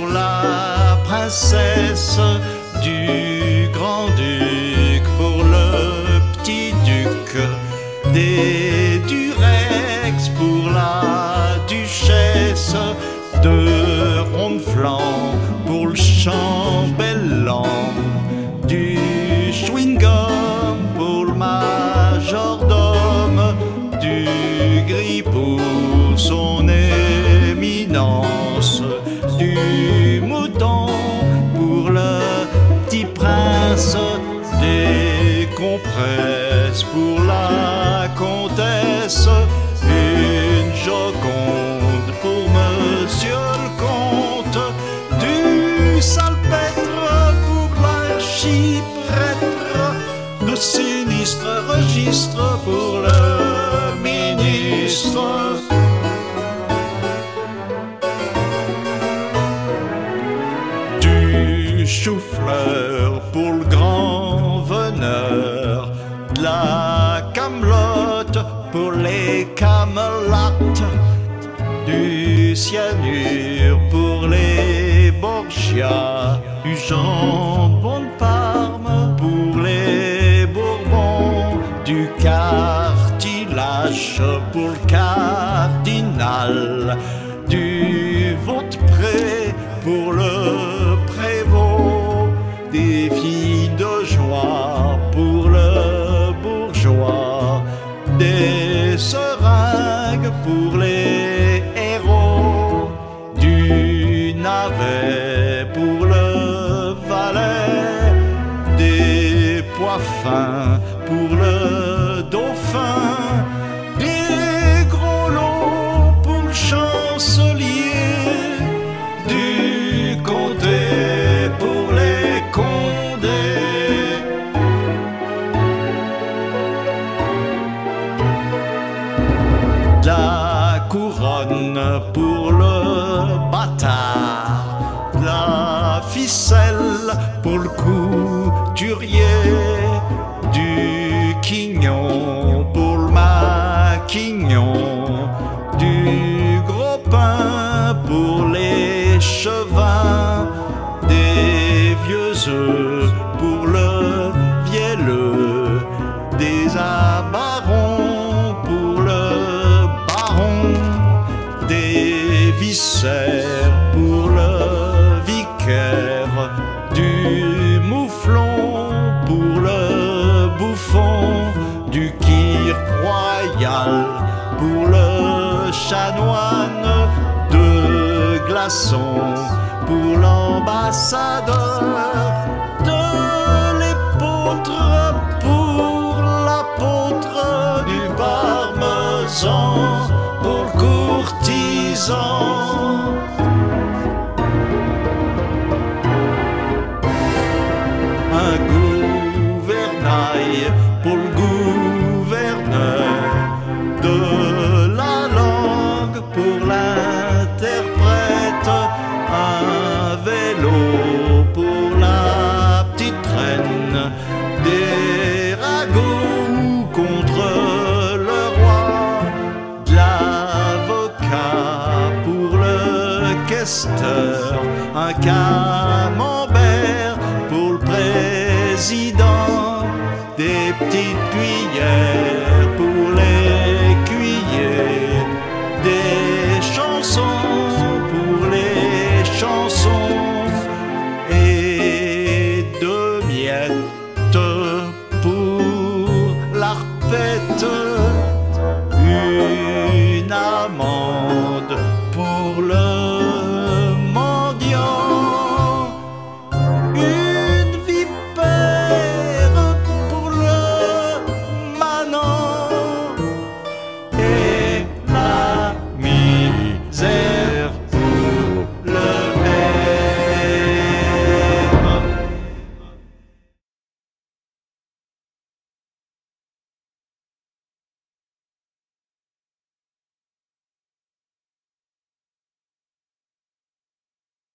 pour la princesse du grand-duc, pour le petit-duc des Durex, pour la duchesse de Ronde-Flanc, pour le chambellan du chewing-gum, pour le majordome du gris, pour son éminence du mouton, pour le petit prince des compresses, pour la comtesse une Joconde, pour monsieur le comte du salpêtre, pour l'archiprêtre de sinistre registre, pour le ministre du chou-fleur, pour le grand veneur de la camelote, pour les camelotes du cyanure, pour les Borgia, du jambon de Parme, pour les Bourbons, du cartilage, pour le cardinal du Vaudpré, pour le prévôt des filles de joie, pour le bourgeois des seringues, pour les héros du navet, pour le valet des pois fins, pour le dauphin des gros lots, pour le chancelier du comté, pour les condés. La couronne pour le bâtard, la ficelle pour le couturier, du quignon pour le maquignon, du gros pain pour les chevins, des vieux œufs pour le vielleux, des abarons pour le baron, des viscères pour le vicaire, du mouflon pour le bouffon, du kir royal pour le chanoine, de glaçons pour l'ambassadeur, de l'épôtre pour l'apôtre, du parmesan pour le courtisan. Un gouvernail pour le gouverneur, de la langue pour l'interprète, un vélo pour la petite reine, des ragots contre le roi, de l'avocat pour le questeur, un camembert pour le président, des petites cuillères